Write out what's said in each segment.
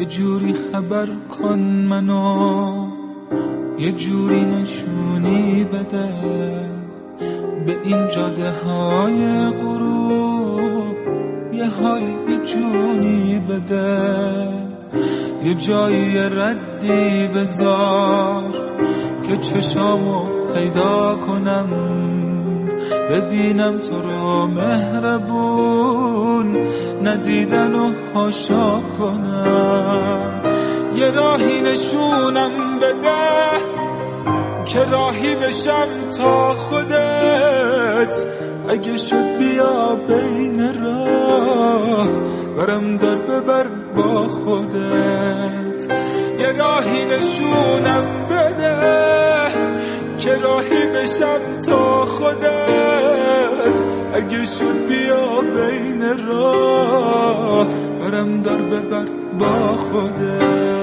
یه جوری خبر کن منو، یه جوری نشونی بده به این جاده های غروب، یه حالی یه جونی بده، یه جایی ردی بذار که چشامو پیدا کنم، ببینم تو رو مهربون ندیدن و حاشا کنم. یه راهی نشونم بده که راهی بشم تا خودت، اگه شد بیا بین راه برم در ببر با خودت. یه راهی نشونم بده که راهی بشم تا خودت، اگه شد بیا بین راه برم در ببر با خودت.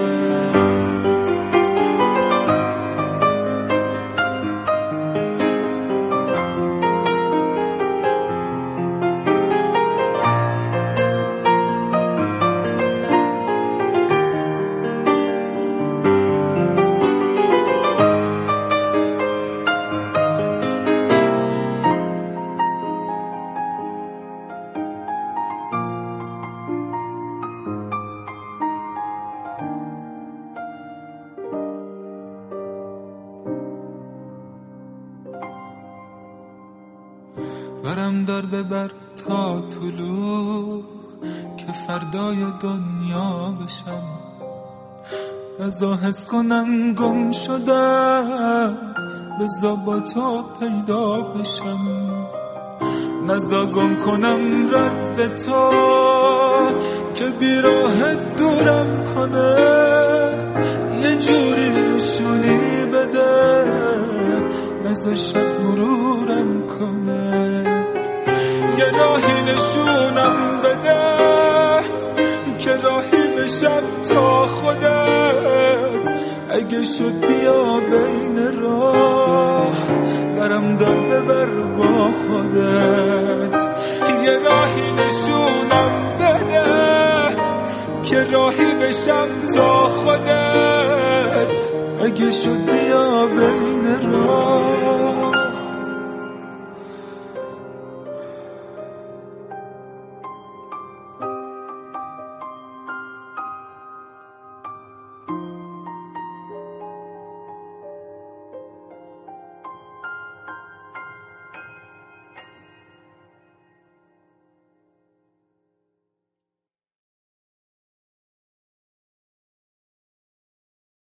برم در ببر تا طلوع که فردای دنیا بشم، بزا حس کنم گم شدم، بزا با تو پیدا بشم، نزا گم کنم رد تو که بیراه دورم کنه، یه جوری نشونی بده نزا شب مرورم کنه. یه راهی نشونم بده که راهی بشم تا خودت، اگه شد بیا بین راه برم دار ببر با خودت. یه راهی نشونم بده که راهی بشم تا خودت، اگه شد بیا بین راه